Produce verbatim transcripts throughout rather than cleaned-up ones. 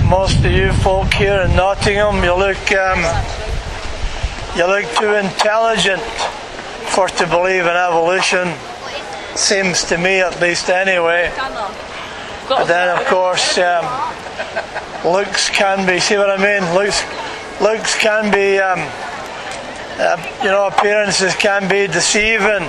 most of you folk here in Nottingham, you look um, you look too intelligent for to believe in evolution. Seems to me, at least, anyway. But then, of course, um, looks can be. See what I mean? Looks, looks can be. Um, uh, you know, appearances can be deceiving.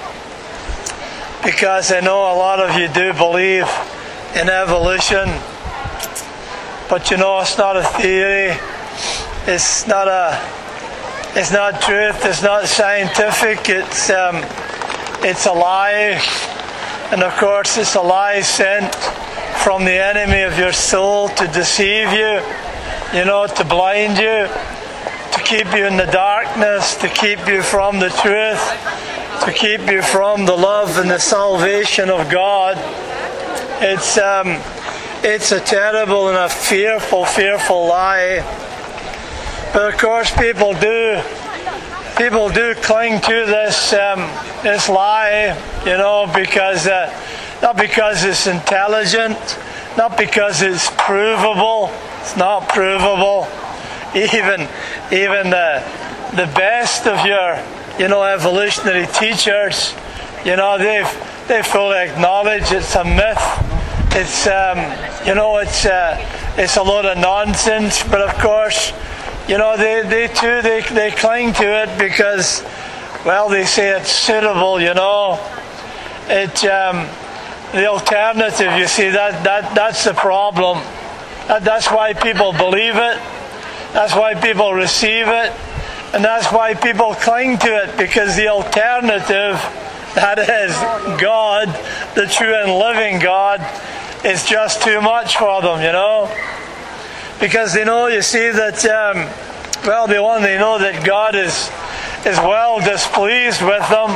Because I know a lot of you do believe in evolution. But you know, it's not a theory. It's not a. It's not truth. It's not scientific. It's um, it's a lie, and of course, it's a lie sent from the enemy of your soul to deceive you. You know, to blind you, to keep you in the darkness, to keep you from the truth, to keep you from the love and the salvation of God. It's um, it's a terrible and a fearful, fearful lie. But of course, people do, people do cling to this um, this lie, you know, because uh, not because it's intelligent, not because it's provable. It's not provable. Even even the the best of your, you know, evolutionary teachers, you know, they've they fully acknowledge it's a myth. It's um, you know, it's uh, it's a load of nonsense. But of course, you know, they, they too, they, they cling to it because, well, they say it's suitable, you know. It, um, the alternative, you see, that, that that's the problem. That, that's why people believe it. That's why people receive it. And that's why people cling to it, because the alternative, that is God, the true and living God, is just too much for them, you know. Because they know, you see, that, um, well, they want, they know that God is is well displeased with them,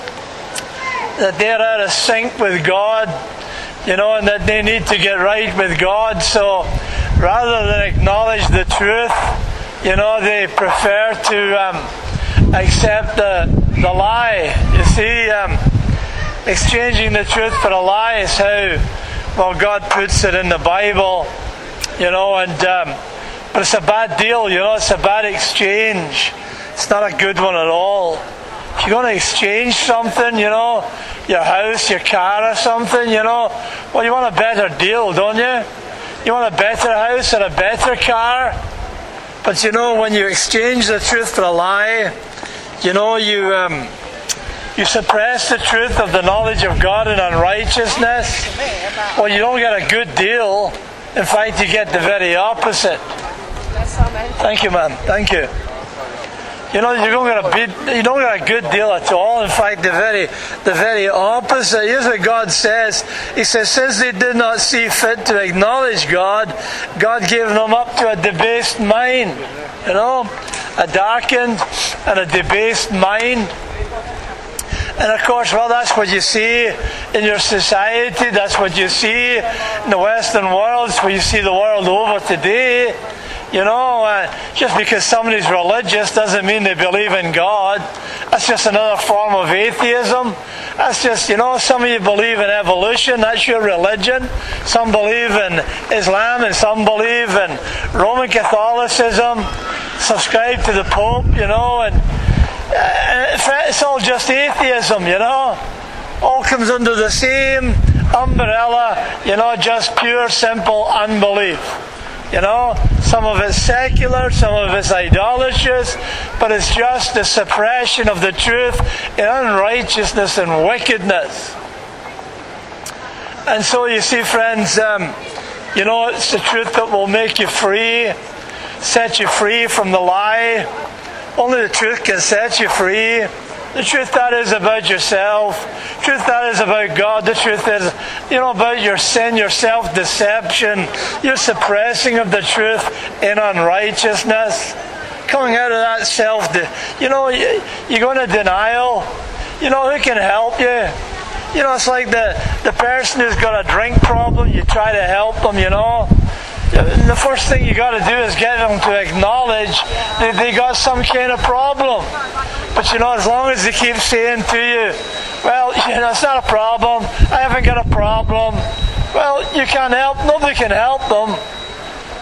that they're out of sync with God, you know, and that they need to get right with God. So rather than acknowledge the truth, you know, they prefer to um, accept the, the lie. You see, um, exchanging the truth for a lie is how, well, God puts it in the Bible. You know, and um, but it's a bad deal, you know, it's a bad exchange. It's not a good one at all. If you're going to exchange something, you know, your house, your car or something, you know, well, you want a better deal, don't you? You want a better house and a better car. But you know, when you exchange the truth for a lie, you know, you um, you suppress the truth of the knowledge of God in unrighteousness. Well, you don't get a good deal. In fact, you get the very opposite. Thank you, man. Thank you. You know, you don't get a big, you don't get a good deal at all. In fact, the very, the very opposite. Here's what God says. He says, since they did not see fit to acknowledge God, God gave them up to a debased mind. You know, a darkened and a debased mind. And of course, well, that's what you see in your society. That's what you see in the Western world. It's what you see the world over today. You know, uh, just because somebody's religious doesn't mean they believe in God. That's just another form of atheism. That's just, you know, some of you believe in evolution. That's your religion. Some believe in Islam and some believe in Roman Catholicism. Subscribe to the Pope, you know, and it's all just atheism, you know. All comes under the same umbrella, you know, just pure, simple unbelief. You know, some of it's secular, some of it's idolatrous, but it's just the suppression of the truth in unrighteousness and wickedness. And so you see, friends, um, you know, it's the truth that will make you free, set you free from the lie. Only the truth can set you free. The truth that is about yourself. Truth that is about God. The truth is, you know, about your sin, your self-deception, your suppressing of the truth in unrighteousness. Coming out of that self, you know, you go into denial. You know, who can help you? You know, it's like the, the person who's got a drink problem. You try to help them, you know. The first thing you got to do is get them to acknowledge that they got some kind of problem. But you know, as long as they keep saying to you, well, you know, it's not a problem, I haven't got a problem, well, you can't help, nobody can help them.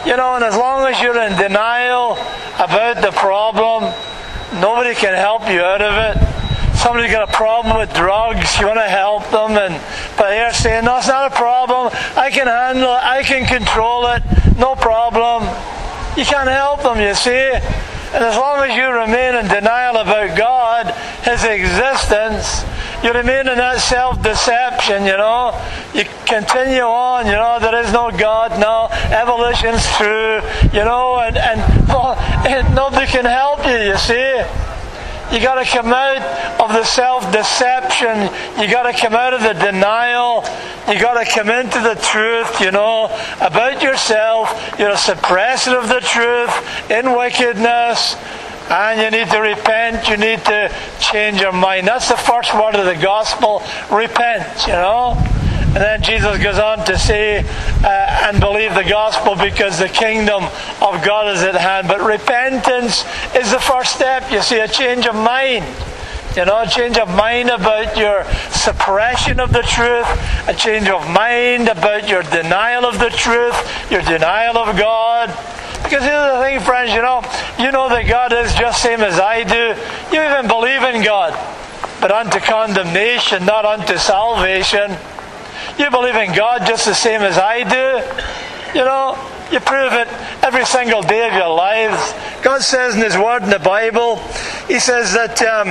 You know, and as long as you're in denial about the problem, nobody can help you out of it. Somebody's got a problem with drugs, you want to help them, and but they're saying, no, it's not a problem, I can handle it, I can control it, no problem. You can't help them, you see. And as long as you remain in denial about God, His existence, you remain in that self-deception, you know. You continue on, you know, there is no God, no, evolution's true, you know, and, and, and nobody can help you, you see. You got to come out of the self-deception. You got to come out of the denial. You got to come into the truth, you know, about yourself. You're a suppressor of the truth in wickedness. And you need to repent. You need to change your mind. That's the first word of the gospel. Repent, you know. And then Jesus goes on to say, uh, and believe the gospel because the kingdom of God is at hand. But repentance is the first step. You see, a change of mind. You know, a change of mind about your suppression of the truth. A change of mind about your denial of the truth. Your denial of God. Because here's the thing, friends, you know, you know that God is just the same as I do. You even believe in God. But unto condemnation, not unto salvation. You believe in God just the same as I do. You know, you prove it every single day of your lives. God says in His Word in the Bible, He says that um,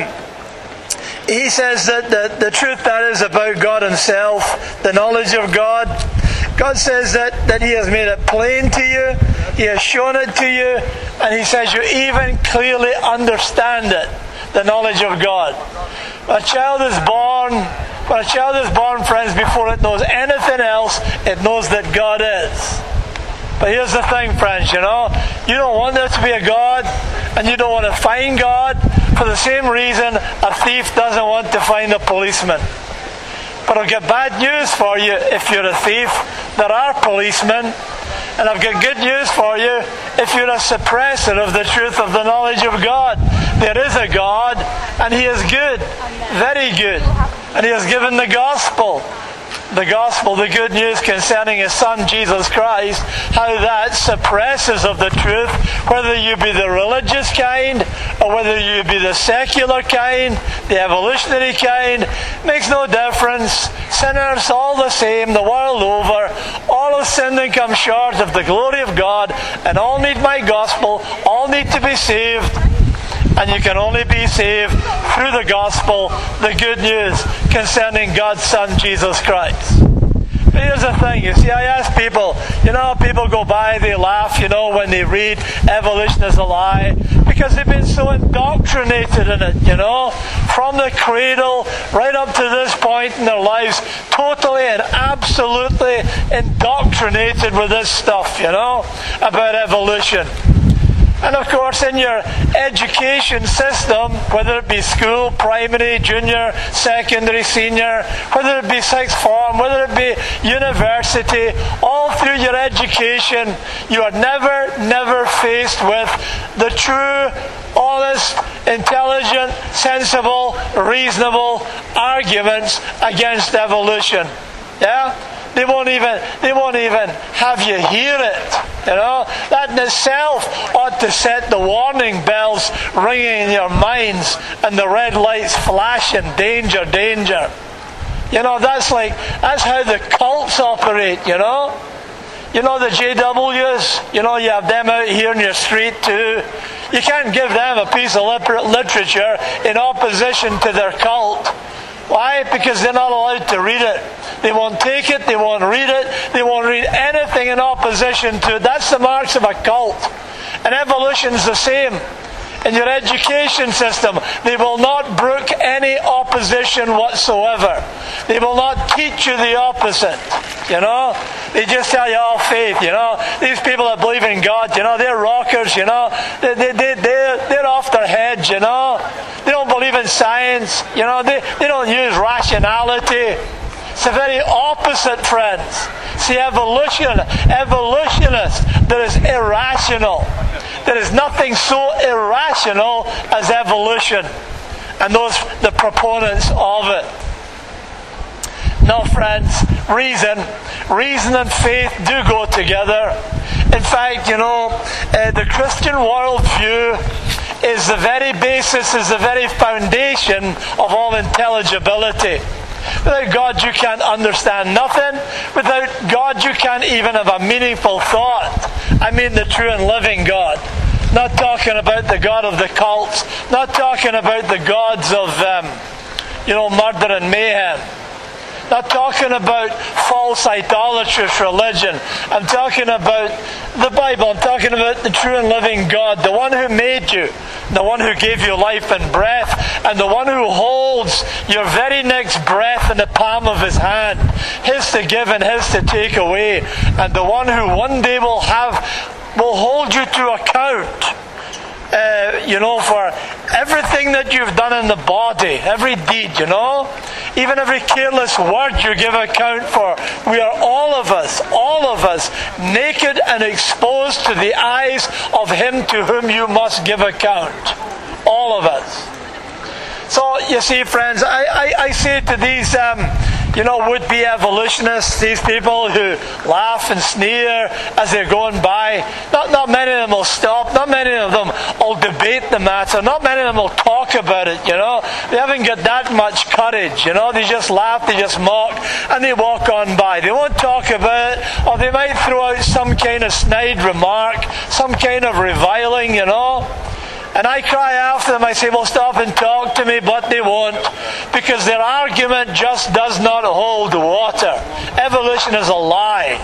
He says that the, the truth that is about God Himself, the knowledge of God. God says that, that He has made it plain to you. He has shown it to you. And He says you even clearly understand it, the knowledge of God. When a child is born, when a child is born, friends, before it knows anything else, it knows that God is. But here's the thing, friends, you know, you don't want there to be a God, and you don't want to find God for the same reason a thief doesn't want to find a policeman. But I've got bad news for you if you're a thief. There are policemen. And I've got good news for you if you're a suppressor of the truth of the knowledge of God. There is a God, and He is good, very good. And He has given the gospel. The gospel, the good news concerning His Son, Jesus Christ, how that suppresses of the truth, whether you be the religious kind, or whether you be the secular kind, the evolutionary kind, makes no difference. Sinners, all the same, the world over, all have sinned and come short of the glory of God, and all need my gospel, all need to be saved. And you can only be saved through the gospel, the good news concerning God's Son, Jesus Christ. But here's the thing, you see, I ask people, you know, people go by, they laugh, you know, when they read evolution is a lie, because they've been so indoctrinated in it, you know, from the cradle right up to this point in their lives, totally and absolutely indoctrinated with this stuff, you know, about evolution. And of course, in your education system, whether it be school, primary, junior, secondary, senior, whether it be sixth form, whether it be university, all through your education, you are never, never faced with the true, honest, intelligent, sensible, reasonable arguments against evolution. Yeah? They won't even they won't even have you hear it. You know? That in itself ought to set the warning bells ringing in your minds and the red lights flashing. Danger, danger. You know, that's like that's how the cults operate, you know? You know the J Ws? You know, you have them out here in your street too. You can't give them a piece of literature in opposition to their cult. Why? Because they're not allowed to read it. They won't take it, they won't read it, they won't read anything in opposition to it. That's the marks of a cult. And evolution's the same. In your education system, they will not brook any opposition whatsoever. They will not teach you the opposite. You know? They just tell you all faith, you know? These people that believe in God, you know, they're rockers, you know? They, they, they, they're, they're off their heads, you know? They don't believe in science, you know? They, they don't use rationality. It's the very opposite, friends. See, evolution, evolutionists, that is irrational. There is nothing so irrational as evolution. And those, the proponents of it. No, friends, reason, reason and faith do go together. In fact, you know, uh, the Christian worldview is the very basis, is the very foundation of all intelligibility. Without God, you can't understand nothing. Without God, you can't even have a meaningful thought. I mean the true and living God. Not talking about the God of the cults. Not talking about the gods of, um, you know, murder and mayhem. Not talking about false idolatrous religion. I'm talking about the Bible. I'm talking about the true and living God, the one who made you, the one who gave you life and breath, and the one who holds your very next breath in the palm of his hand, his to give and his to take away, and the one who one day will have, will hold you to account. Uh, you know, for everything that you've done in the body, every deed, you know, even every careless word you give account for. We are all of us, all of us, naked and exposed to the eyes of him to whom you must give account. All of us. So, you see, friends, I, I, I say to these, um, you know, would-be evolutionists, these people who laugh and sneer as they're going by, not, not many of them will stop, not many of them will debate the matter, not many of them will talk about it, you know. They haven't got that much courage, you know. They just laugh, they just mock, and they walk on by. They won't talk about it, or they might throw out some kind of snide remark, some kind of reviling, you know. And I cry after them, I say, well, stop and talk to me, but they won't, because their argument just does not hold water. Evolution is a lie.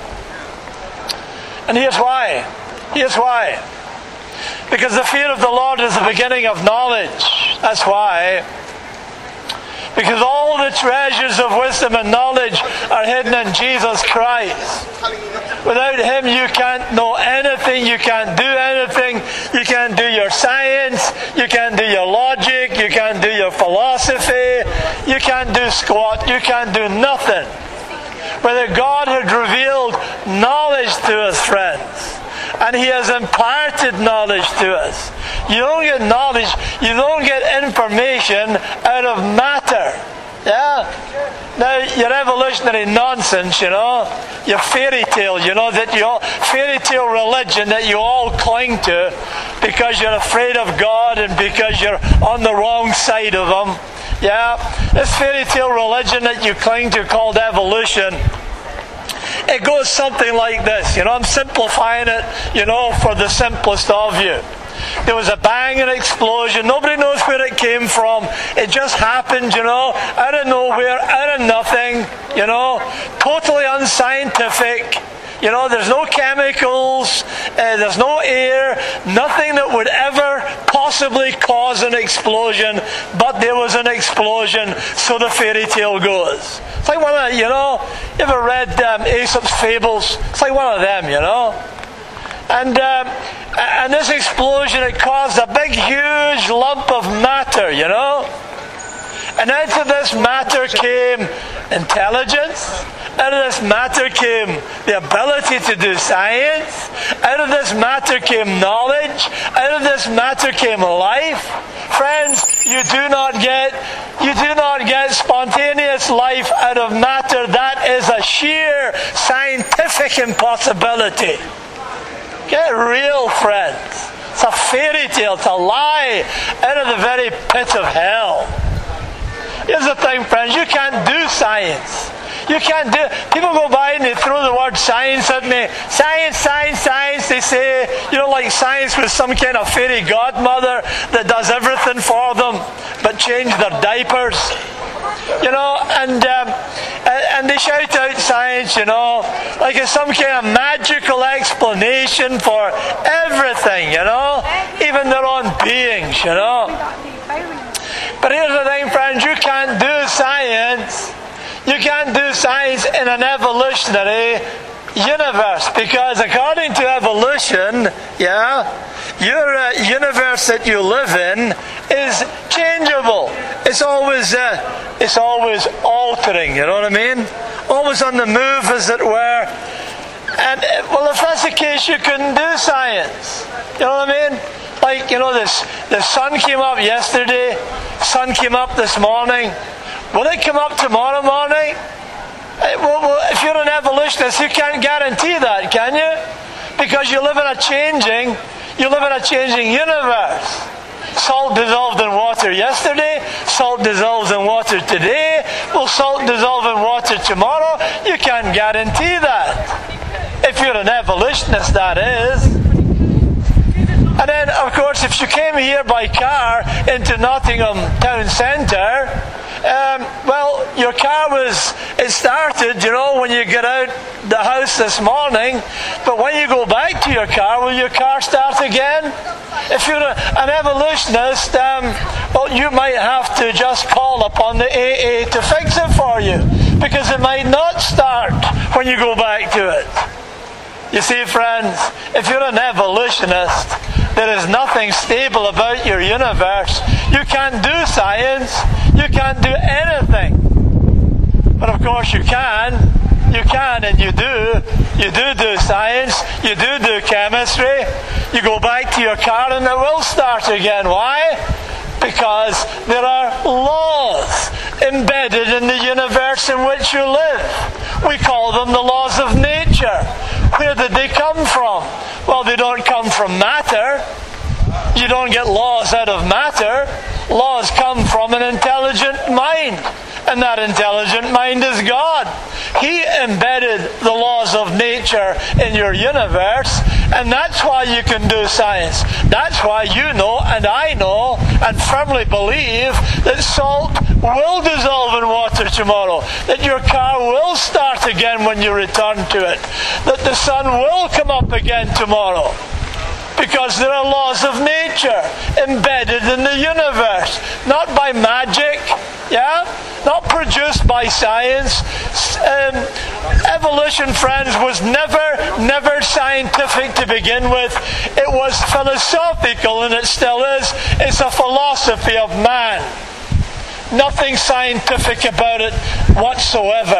And here's why. Here's why. Because the fear of the Lord is the beginning of knowledge. That's why. Because all the treasures of wisdom and knowledge are hidden in Jesus Christ. Without him you can't know anything, you can't do anything, you can't do your science, you can't do your logic, you can't do your philosophy, you can't do squat, you can't do nothing. Whether God had revealed knowledge to us, friends, and he has imparted knowledge to us. You don't get knowledge, you don't get information out of matter. Yeah? Now, your evolutionary nonsense, you know, your fairy tale, you know, that you all, fairy tale religion that you all cling to because you're afraid of God and because you're on the wrong side of him. Yeah? This fairy tale religion that you cling to called evolution, it goes something like this. You know, I'm simplifying it, you know, for the simplest of you. There was a bang, an explosion. Nobody knows where it came from. It just happened, you know, out of nowhere, out of nothing, you know, totally unscientific. You know, there's no chemicals, uh, there's no air, nothing that would ever possibly cause an explosion, but there was an explosion, so the fairy tale goes. It's like one of, you know, you ever read um, Aesop's Fables? It's like one of them, you know. And um, and this explosion, it caused a big, huge lump of matter, you know. And out of this matter came intelligence. Out of this matter came the ability to do science. Out of this matter came knowledge. Out of this matter came life. Friends, you do not get you do not get spontaneous life out of matter. That is a sheer scientific impossibility. Get real, friends. It's a fairy tale. It's a lie out of the very pit of hell. Here's the thing, friends. You can't do science. You can't do... People go by and they throw the word science at me. Science, science, science. They say, you know, like science was some kind of fairy godmother that does everything for them but change their diapers. You know, and um, and they shout out science, you know, like it's some kind of magical explanation for everything, you know, even their own beings, you know. But here's the thing, friends, you can't do science. You can't do science in an evolutionary universe, because according to evolution, yeah, your uh, universe that you live in is changeable. It's always, uh, it's always altering. You know what I mean? Always on the move, as it were. And uh, well, if that's the case, you couldn't do science. You know what I mean? Like, you know, this the sun came up yesterday, sun came up this morning. Will it come up tomorrow morning? Well, well, if you're an evolutionist, you can't guarantee that, can you? Because you live in a changing, you live in a changing universe. Salt dissolved in water yesterday, salt dissolves in water today, will salt dissolve in water tomorrow? You can't guarantee that. If you're an evolutionist, that is. And then, of course, if you came here by car into Nottingham town centre, um, well, your car was, it started, you know, when you get out the house this morning, but when you go back to your car, will your car start again? If you're a, an evolutionist, um, well, you might have to just call upon the A A to fix it for you, because it might not start when you go back to it. You see, friends, if you're an evolutionist, there is nothing stable about your universe. You can't do science. You can't do anything. But of course you can. You can and you do. You do do science. You do do chemistry. You go back to your car and it will start again. Why? Because there are laws embedded in the universe in which you live. We call them the laws of nature. Where did they come from? Well, they don't come from matter. You don't get laws out of matter. Laws come from an intelligent mind. And that intelligent mind is God. He embedded the laws of nature in your universe, and that's why you can do science. That's why you know, and I know, and firmly believe that salt will dissolve in water tomorrow, that your car will start again when you return to it, that the sun will come up again tomorrow. Because there are laws of nature embedded in the universe, not by magic, yeah, not produced by science. Um, evolution, friends, was never, never scientific to begin with. It was philosophical, and it still is. It's a philosophy of man. Nothing scientific about it whatsoever.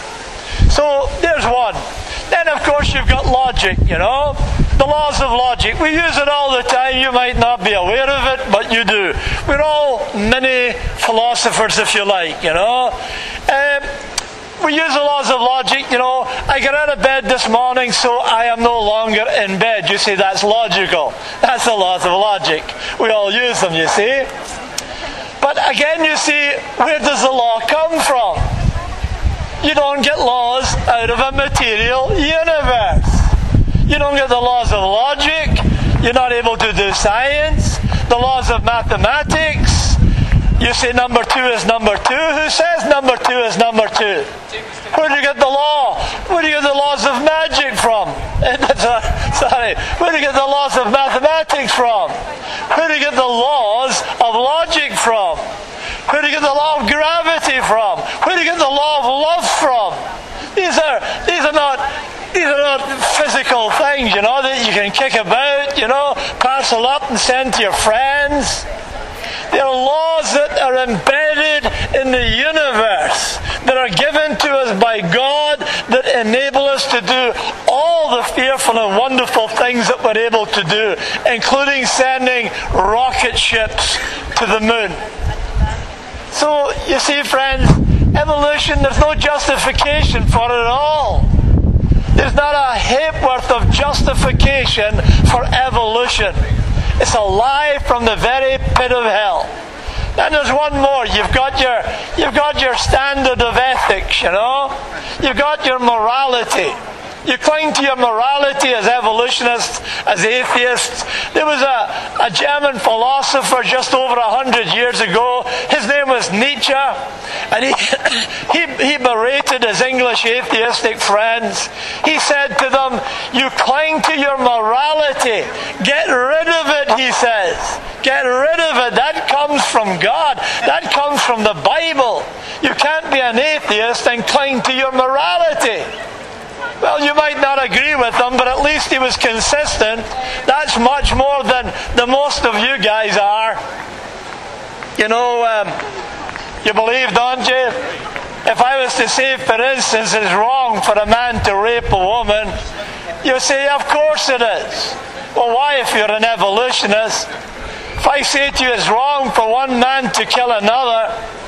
So there's one. Then, of course, you've got logic, you know. The laws of logic. We use it all the time. You might not be aware of it, but you do. We're all mini philosophers, if you like, you know. Um, we use the laws of logic, you know. I got out of bed this morning, so I am no longer in bed. You see, that's logical. That's the laws of logic. We all use them, you see. But again, you see, where does the law come from? You don't get laws out of a material universe. You don't get the laws of logic. You're not able to do science. The laws of mathematics. You say number two is number two. Who says number two is number two? Where do you get the law? Where do you get the laws of magic from? Sorry. Where do you get the laws of mathematics from? Where do you get the laws of logic from? Where do you get the law of gravity from? Where do you get the law of love from? These are these are not these are not physical things, you know, that you can kick about, you know, parcel up and send to your friends. They are laws that are embedded in the universe, that are given to us by God, that enable us to do all the fearful and wonderful things that we're able to do, including sending rocket ships to the moon. So, you see, friends, evolution, there's no justification for it at all. There's not a ha'porth of justification for evolution. It's a lie from the very pit of hell. Then there's one more. You've got your, you've got your standard of ethics, you know. You've got your morality. You cling to your morality as evolutionists, as atheists. There was a, a German philosopher just over a hundred years ago. His name was Nietzsche. And he, he, he berated his English atheistic friends. He said to them, you cling to your morality. Get rid of it, he says. Get rid of it. That comes from God. That comes from the Bible. You can't be an atheist and cling to your morality. Well, you might not agree with him, but at least he was consistent. That's much more than the most of you guys are. You know, um, you believe, don't you? If I was to say, for instance, it's wrong for a man to rape a woman, you say, of course it is. Well, why if you're an evolutionist? If I say to you it's wrong for one man to kill another,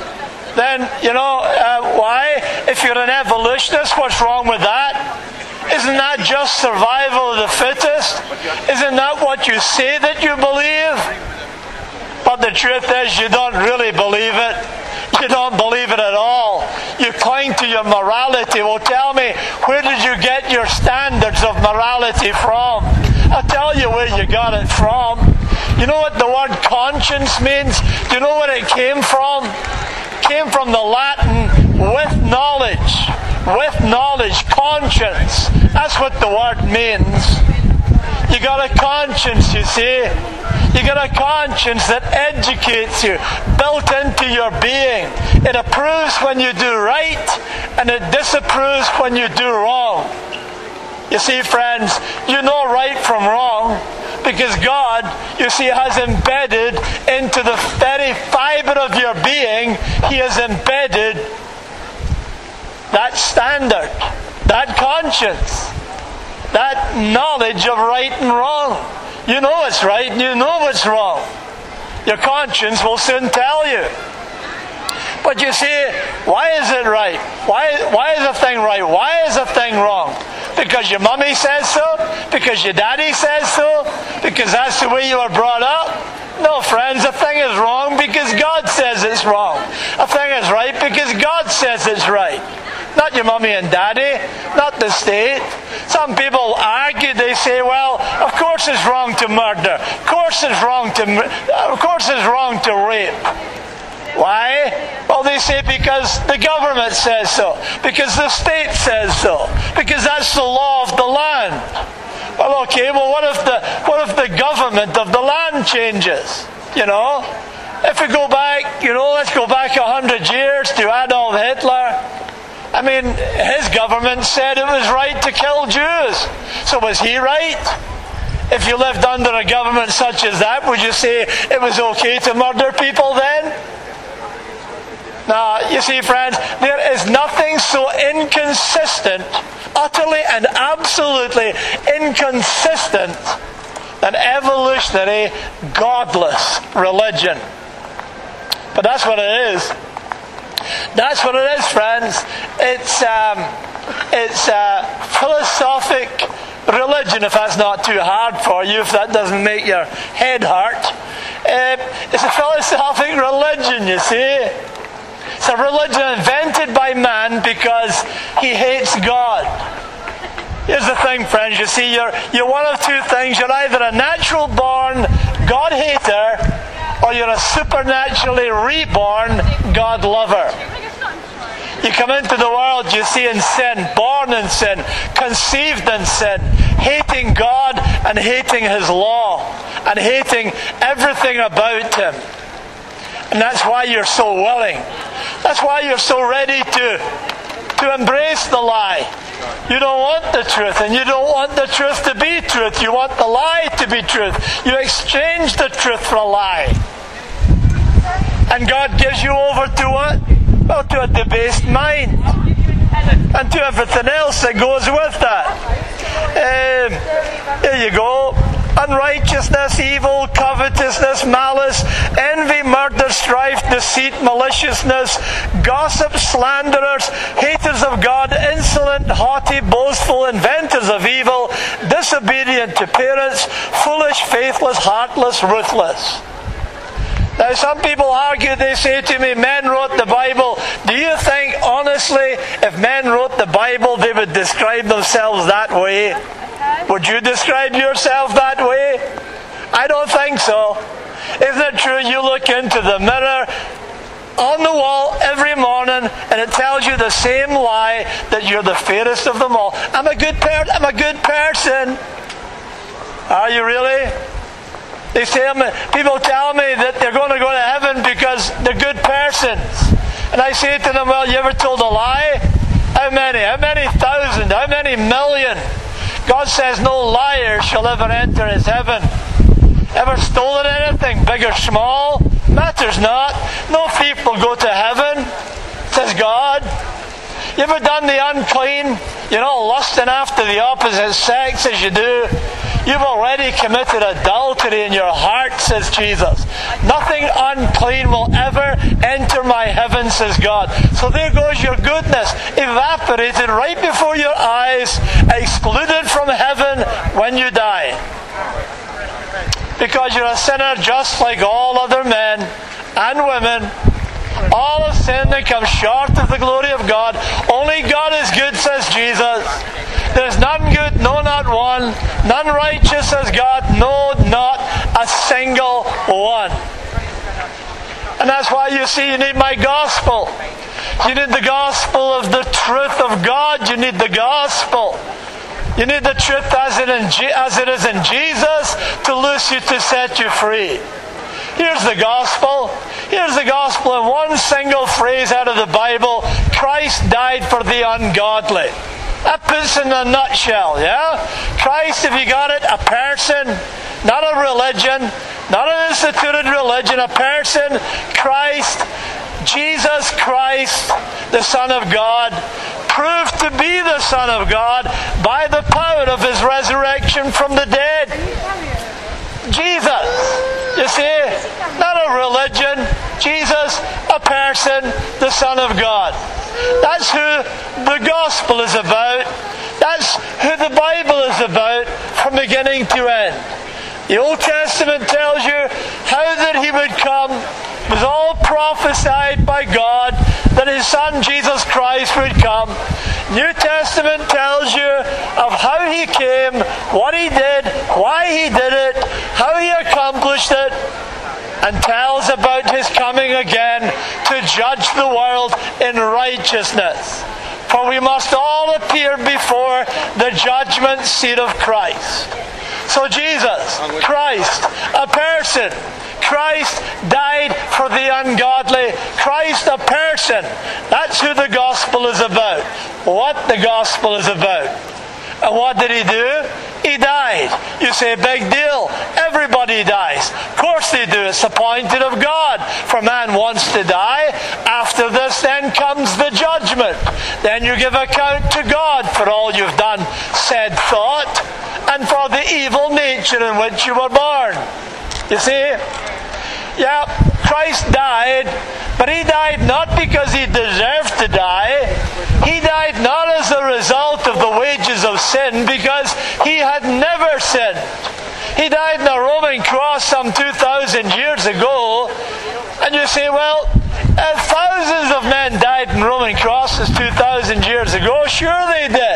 then, you know, uh, why? If you're an evolutionist, what's wrong with that? Isn't that just survival of the fittest? Isn't that what you say that you believe? But the truth is, you don't really believe it. You don't believe it at all. You cling to your morality. Well, tell me, where did you get your standards of morality from? I'll tell you where you got it from. You know what the word conscience means? Do you know where it came from? It came from the Latin with knowledge. With knowledge, conscience. That's what the word means. You got a conscience, you see. You got a conscience that educates you, built into your being. It approves when you do right, and it disapproves when you do wrong. You see, friends, you know right from wrong, because God, you see, has embedded into the very fibre of your being, He has embedded that standard, that conscience, that knowledge of right and wrong. You know what's right and you know what's wrong. Your conscience will soon tell you. But you see, why is it right? Why, why is a thing right? Why is a thing wrong? Because your mummy says so? Because your daddy says so? Because that's the way you were brought up? No, friends, a thing is wrong because God says it's wrong. A thing is right because God says it's right. Not your mummy and daddy, not the state. Some people argue, they say, well, of course it's wrong to murder. Of course it's wrong to, of course it's wrong to rape. Why? Well, they say because the government says so. Because the state says so. Because that's the law of the land. Well, okay, well, what if the, what if the government of the land changes? You know? If we go back, you know, let's go back a hundred years to Adolf Hitler. I mean, his government said it was right to kill Jews. So was he right? If you lived under a government such as that, would you say it was okay to murder people then? Now, you see, friends, there is nothing so inconsistent, utterly and absolutely inconsistent, than evolutionary, godless religion. But that's what it is. That's what it is, friends. It's um, it's a philosophic religion, if that's not too hard for you, if that doesn't make your head hurt. Uh, it's a philosophic religion, you see. It's a religion invented by man because he hates God. Here's the thing, friends. You see, you're, you're one of two things. You're either a natural-born God-hater, or you're a supernaturally reborn God-lover. You come into the world, you see, in sin, born in sin, conceived in sin, hating God and hating His law, and hating everything about Him. And that's why you're so willing. That's why you're so ready to, to embrace the lie. You don't want the truth, and you don't want the truth to be truth. You want the lie to be truth. You exchange the truth for a lie. And God gives you over to what? Well, to a debased mind. And to everything else that goes with that. Um, there you go. Unrighteousness, evil, covetousness, malice, envy, murder, strife, deceit, maliciousness, gossip, slanderers, haters of God, insolent, haughty, boastful, inventors of evil, disobedient to parents, foolish, faithless, heartless, ruthless. Now, some people argue, they say to me, men wrote the Bible. Do you think, honestly, if men wrote the Bible, they would describe themselves that way? Would you describe yourself that way? I don't think so. Isn't it true you look into the mirror on the wall every morning and it tells you the same lie, that you're the fairest of them all? I'm a good per- I'm a good person. Are you really? They say, people tell me that they're going to go to heaven because they're good persons. And I say to them, well, you ever told a lie? How many? How many thousand? How many million? God says no liar shall ever enter His heaven. Ever stolen anything, big or small? Matters not. No thief will go to heaven, says God. You ever done the unclean? You know, lusting after the opposite sex as you do? You've already committed adultery in your heart, says Jesus. Nothing unclean will ever enter my heaven, says God. So there goes your goodness, evaporated right before your eyes, excluded from heaven when you die. Because you're a sinner just like all other men and women. All have sinned and come short of the glory of God. Only God is good, says Jesus. There's none good, no, not one. None righteous, says God. No, not a single one. And that's why you see you need my gospel. You need the gospel of the truth of God. You need the gospel. You need the truth as it, in, as it is in Jesus to loose you, to set you free. Here's the gospel. Here's the gospel in one single phrase out of the Bible. Christ died for the ungodly. That puts it in a nutshell, yeah? Christ, if you got it, a person, not a religion, not an instituted religion, a person, Christ, Jesus Christ, the Son of God, proved to be the Son of God by the power of His resurrection from the dead. Jesus, you see, not a religion, Jesus, a person, the Son of God. That's who the gospel is about. That's who the Bible is about from beginning to end. The Old Testament tells you how that He would come. It was all prophesied by God that His Son Jesus Christ would come. New Testament tells you of how He came, what He did, why He did it, how He accomplished it, and tells about His coming again to judge the world in righteousness. For we must all appear before the judgment seat of Christ. So Jesus, Christ, a person, Christ died for the ungodly. Christ, a person. That's who the gospel is about. What the gospel is about. And what did He do? He died. You say, big deal. Everybody dies. Of course they do. It's appointed of God. For man wants to die. After this then comes the judgment. Then you give account to God for all you've done, said, thought, and for the evil nature in which you were born. You see? Yeah, Christ died, but He died not because He deserved to die. He died not as a result of the wages of sin, because He had never sinned. He died on a Roman cross some two thousand years ago. And you say, well, uh, thousands of men died in Roman crosses two thousand years ago. Sure they did.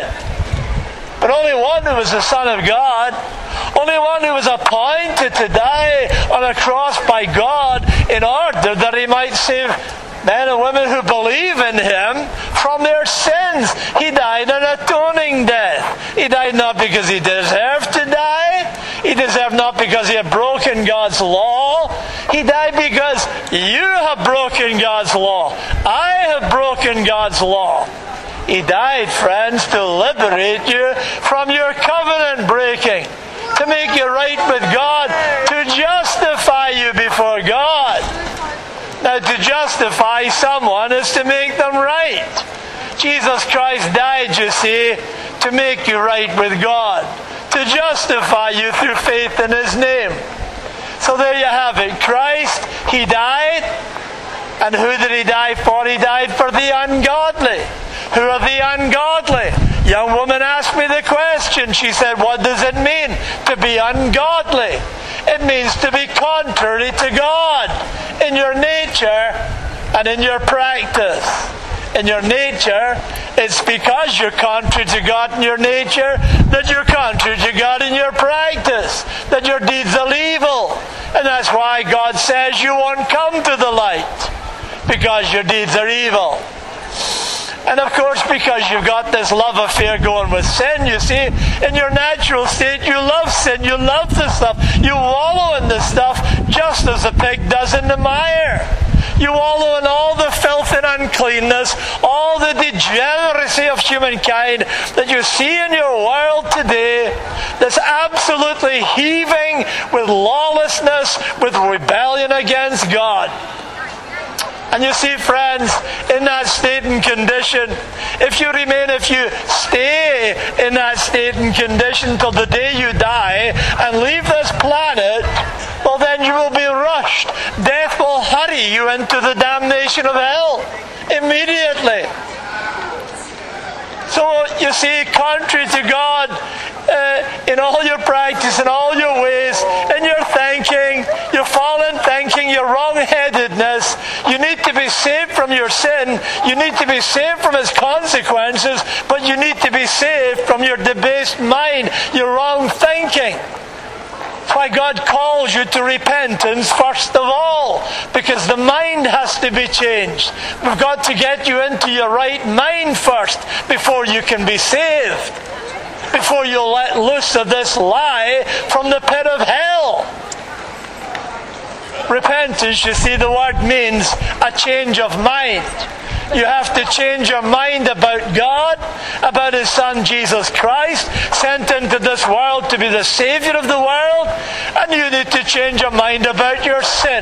But only one who was the Son of God, only one who was appointed to die on a cross by God in order that He might save men and women who believe in Him from their sins. He died an atoning death. He died not because He deserved to die. He deserved not because He had broken God's law. He died because you have broken God's law. I have broken God's law. He died, friends, to liberate you from your covenant breaking, to make you right with God, to justify you before God. Now, to justify someone is to make them right. Jesus Christ died, you see, to make you right with God, to justify you through faith in His name. So there you have it. Christ, He died. And who did He die for? He died for the ungodly. Who are the ungodly? Young woman asked me the question. She said, what does it mean to be ungodly? It means to be contrary to God in your nature and in your practice. In your nature, it's because you're contrary to God in your nature that you're contrary to God in your practice, that your deeds are evil. And that's why God says you won't come to the light, because your deeds are evil. And of course, because you've got this love affair going with sin, you see, in your natural state, you love sin, you love the stuff, you wallow in the stuff just as a pig does in the mire. You wallow in all the filth and uncleanness, all the degeneracy of humankind that you see in your world today, that's absolutely heaving with lawlessness, with rebellion against God. And you see, friends, in that state and condition, if you remain, if you stay in that state and condition till the day you die and leave this planet, well, then you will be rushed. Death will hurry you into the damnation of hell immediately. So, you see, contrary to God, uh, in all your practice, in all your ways, in your thinking, your fallen thinking, your wrong-headedness, you need to be saved from your sin, you need to be saved from its consequences, but you need to be saved from your debased mind, your wrong thinking. That's why God calls you to repentance first of all, because the mind has to be changed. We've got to get you into your right mind first before you can be saved, before you let loose of this lie from the pit of hell. Repentance, you see, the word means a change of mind. You have to change your mind about God, about His Son Jesus Christ, sent into this world to be the Savior of the world, and you need to change your mind about your sin.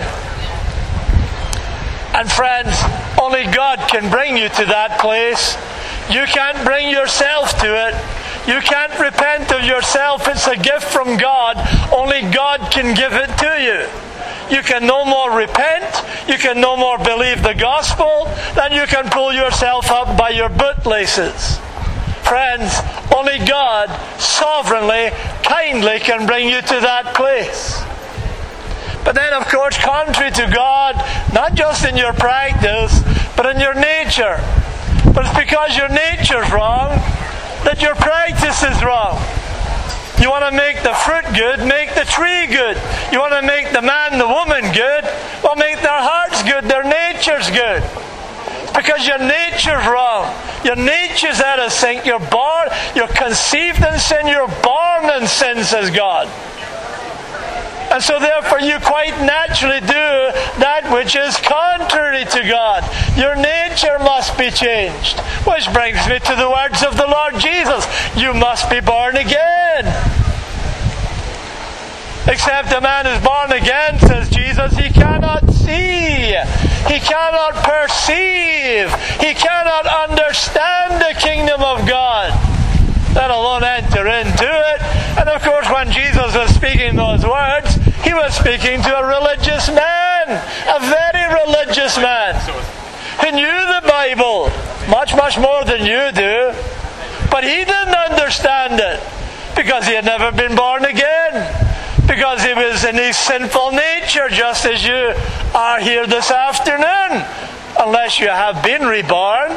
And friends, only God can bring you to that place. You can't bring yourself to it. You can't repent of yourself. It's a gift from God. Only God can give it to you. You can no more repent, you can no more believe the gospel, than you can pull yourself up by your bootlaces. Friends, only God sovereignly, kindly can bring you to that place. But then, of course, contrary to God, not just in your practice, but in your nature. But it's because your nature's wrong that your practice is wrong. You want to make the fruit good, make the tree good. You want to make the man, the woman good, well, make their hearts good, their nature's good. Because your nature's wrong. Your nature's out of sync. You're born, you're conceived in sin, you're born in sin, says God. And so therefore you quite naturally do that which is contrary to God. Your nature must be changed. Which brings me to the words of the Lord Jesus. You must be born again. Except a man is born again, says Jesus, he cannot see. He cannot perceive. He cannot understand the kingdom of God, let alone enter into it. And of course, when Jesus was speaking those words, He was speaking to a religious man, a very religious man, who knew the Bible much, much more than you do. But he didn't understand it, because he had never been born again, because he was in his sinful nature, just as you are here this afternoon, unless you have been reborn.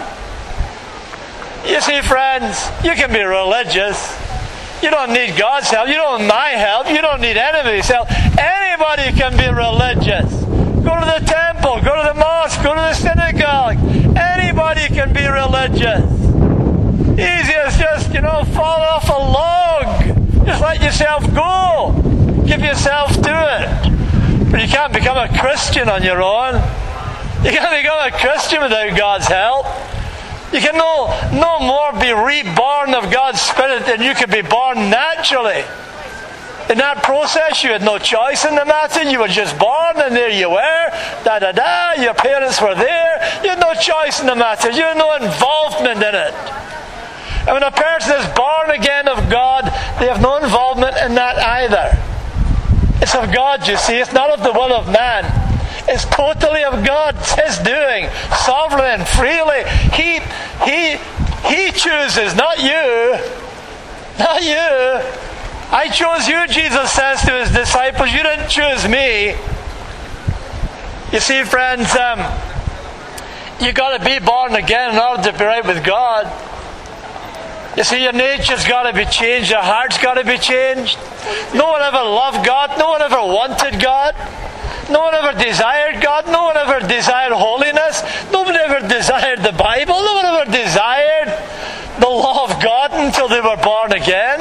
You see, friends, you can be religious. You don't need God's help. You don't need my help. You don't need anybody's help. Anybody can be religious. Go to the temple. Go to the mosque. Go to the synagogue. Anybody can be religious. Easy as just, you know, fall off a log. Just let yourself go. Give yourself to it. But you can't become a Christian on your own. You can't become a Christian without God's help. You can no, no more be reborn of God's Spirit than you can be born naturally. In that process, you had no choice in the matter. You were just born, and there you were. Da da da. Your parents were there. You had no choice in the matter. You had no involvement in it. And when a person is born again of God, they have no involvement in that either. It's of God, you see. It's not of the will of man. It's totally of God. It's His doing, sovereign and freely. He, he, He chooses, not you. Not you. I chose you, Jesus says to His disciples. You didn't choose me. You see, friends, um, you got to be born again in order to be right with God. You see, your nature's got to be changed. Your heart's got to be changed. No one ever loved God. No one ever wanted God. No one ever desired God. No one ever desired holiness. Nobody ever desired the Bible. No one ever desired the law of God until they were born again.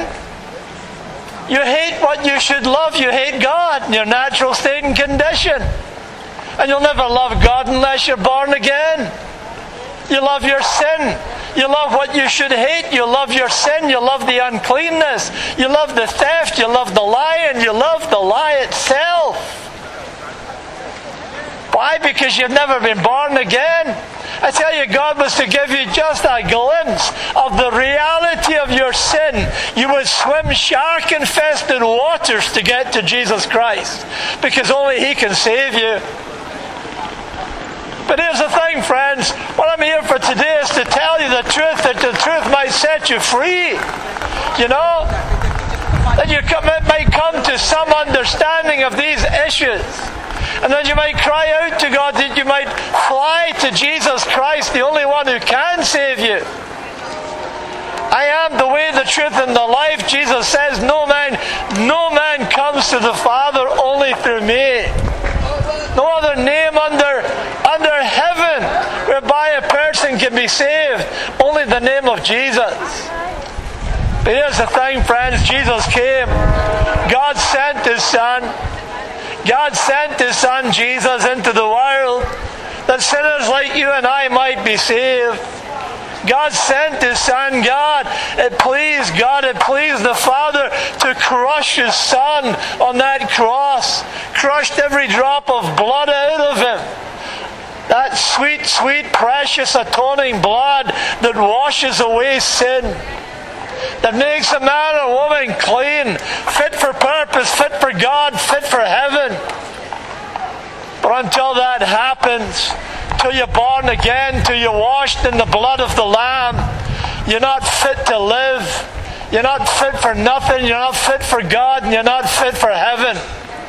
You hate what you should love. You hate God in your natural state and condition. And you'll never love God unless you're born again. You love your sin. You love what you should hate. You love your sin. You love the uncleanness. You love the theft. You love the lie. And you love the lie itself. Why? Because you've never been born again. I tell you, God was to give you just a glimpse of the reality of your sin. You would swim shark-infested waters to get to Jesus Christ, because only He can save you. But here's the thing, friends. What I'm here for today is to tell you the truth, that the truth might set you free. You know? That you might come to some understanding of these issues. And then you might cry out to God, that you might fly to Jesus Christ, the only one who can save you. I am the way, the truth, and the life. Jesus says, no man, no man comes to the Father only through me. No other name under, under heaven whereby a person can be saved. Only the name of Jesus. But here's the thing, friends. Jesus came. God sent His Son. God sent His Son, Jesus, into the world that sinners like you and I might be saved. God sent His Son. God, it pleased God, it pleased the Father to crush His Son on that cross. Crushed every drop of blood out of Him. That sweet, sweet, precious, atoning blood that washes away sin. That makes a man or woman clean, fit for purpose, fit for God, fit for heaven. But until that happens, till you're born again, till you're washed in the blood of the Lamb, you're not fit to live. You're not fit for nothing. You're not fit for God, and you're not fit for heaven.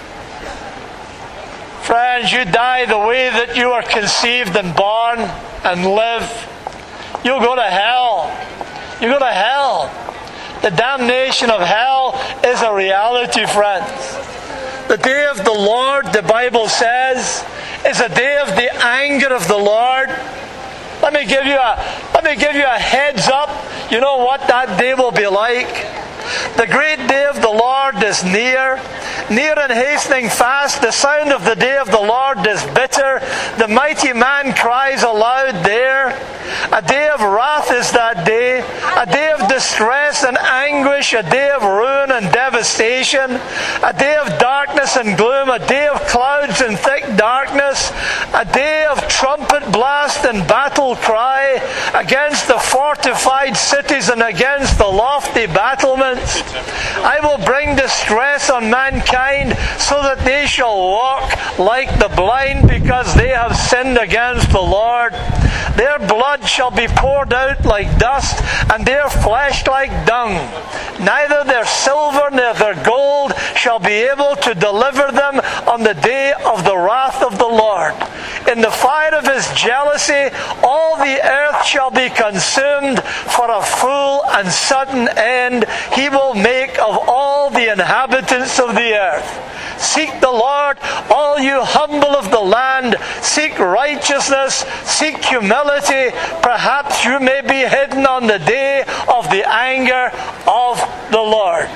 Friends, you die the way that you are conceived and born and live. You'll go to hell. You go to hell. The damnation of hell is a reality, friends. The day of the Lord, the Bible says, is a day of the anger of the Lord. Let me give you a let me give you a heads up. You know what that day will be like? The great day of the Lord is near, near and hastening fast. The sound of the day of the Lord is bitter. The mighty man cries aloud there. A day of wrath is that day, a day of distress and anguish, a day of ruin and devastation, a day of darkness and gloom, a day of clouds and thick darkness, a day of trumpet blast and battle cry against the fortified cities and against the lofty battlements. I will bring distress on mankind so that they shall walk like the blind, because they have sinned against the Lord. Their blood shall be poured out like dust, and their flesh like dung. Neither their silver nor their gold shall be able to deliver them on the day of the wrath of the Lord. In the fire of His jealousy, all the earth shall be consumed. For a full and sudden end He will make of all the inhabitants of the earth. Seek the Lord, all you humble of the land. Seek righteousness, seek humility. Perhaps you may be hidden on the day of the anger of the Lord.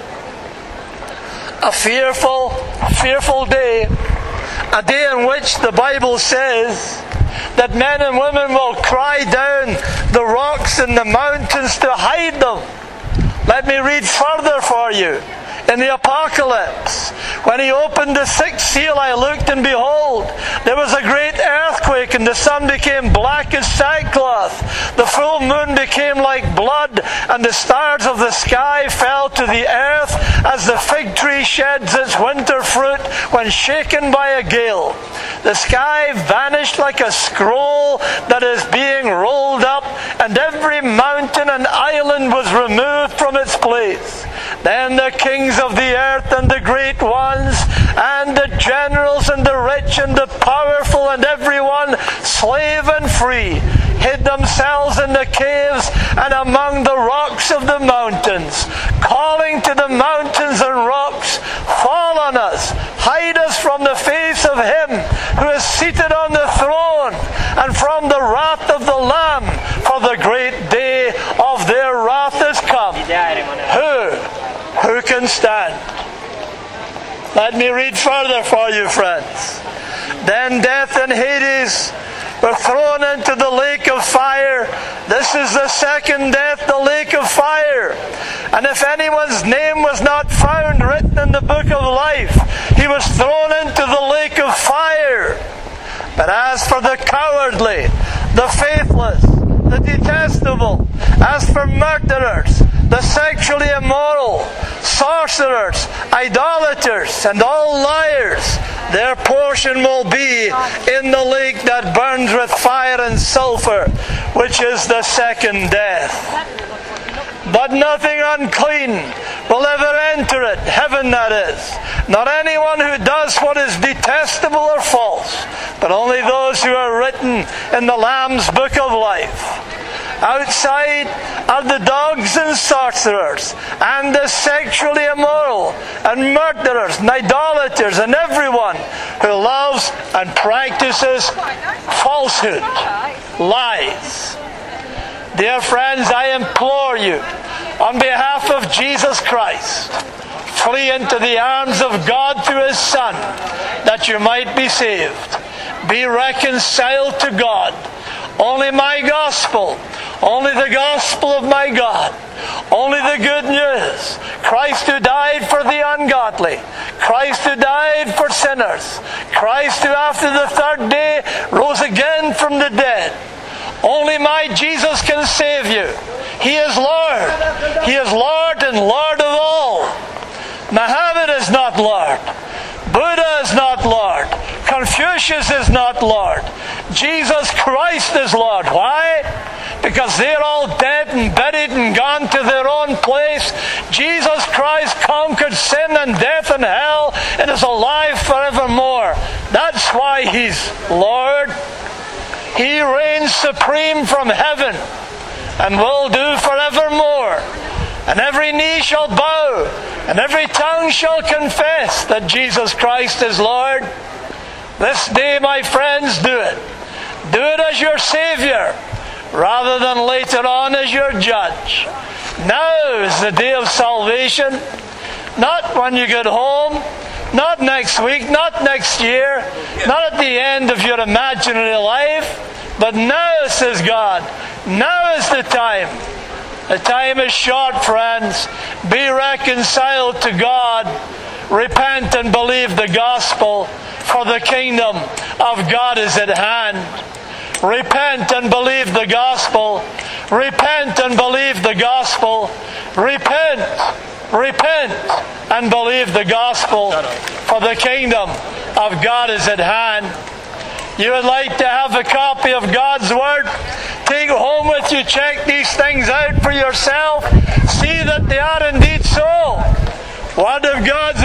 A fearful, fearful day. A day in which the Bible says that men and women will cry down the rocks and the mountains to hide them. Let me read further for you. In the Apocalypse, when He opened the sixth seal, I looked, and behold, there was a great earthquake, and the sun became black as sackcloth. The full moon became like blood, and the stars of the sky fell to the earth, as the fig tree sheds its winter fruit when shaken by a gale. The sky vanished like a scroll that is being rolled up, and every mountain and island was removed from its place. Then the kings of the earth and the great ones, and the generals and the rich and the powerful and everyone, slave and free, hid themselves in the caves and among the rocks of the mountains, calling to the mountains and rocks, fall on us, hide us from the face of Him who is seated on the throne, and from the wrath of the Lamb, for the great day of their wrath is come. Who? Who can stand? Let me read further for you, friends. Then death and Hades were thrown into the lake of fire. This is the second death, the lake of fire. And if anyone's name was not found written in the book of life, he was thrown into the lake of fire. But as for the cowardly, the faithless, the detestable, as for murderers, the sexually immoral, sorcerers, idolaters, and all liars, their portion will be in the lake that burns with fire and sulfur, which is the second death. But nothing unclean will ever enter it, heaven that is, not anyone who does what is detestable or false, but only those who are written in the Lamb's book of life. Outside are the dogs and sorcerers, and the sexually immoral, and murderers, and idolaters, and everyone who loves and practices falsehood, lies. Dear friends, I implore you, on behalf of Jesus Christ, flee into the arms of God through His Son, that you might be saved. Be reconciled to God. Only my gospel, only the gospel of my God, only the good news. Christ who died for the ungodly, Christ who died for sinners, Christ who after the third day rose again from the dead. Only my Jesus can save you. He is Lord. He is Lord and Lord of all. Muhammad is not Lord. Buddha is not Lord. Confucius is not Lord. Jesus Christ is Lord. Why? Because they're all dead and buried and gone to their own place. Jesus Christ conquered sin and death and hell and is alive forevermore. That's why He's Lord. He reigns supreme from heaven and will do forevermore. And every knee shall bow, and every tongue shall confess that Jesus Christ is Lord. This day, my friends, do it. Do it as your Savior, rather than later on as your judge. Now is the day of salvation. Not when you get home, not next week, not next year, not at the end of your imaginary life, but now, says God. Now is the time. The time is short, friends. Be reconciled to God. Repent and believe the gospel, for the kingdom of God is at hand. Repent and believe the gospel. Repent and believe the gospel. Repent. Repent and believe the gospel, for the kingdom of God is at hand. You would like to have a copy of God's Word? Take it home with you. Check these things out for yourself. See that they are indeed so. Word of God's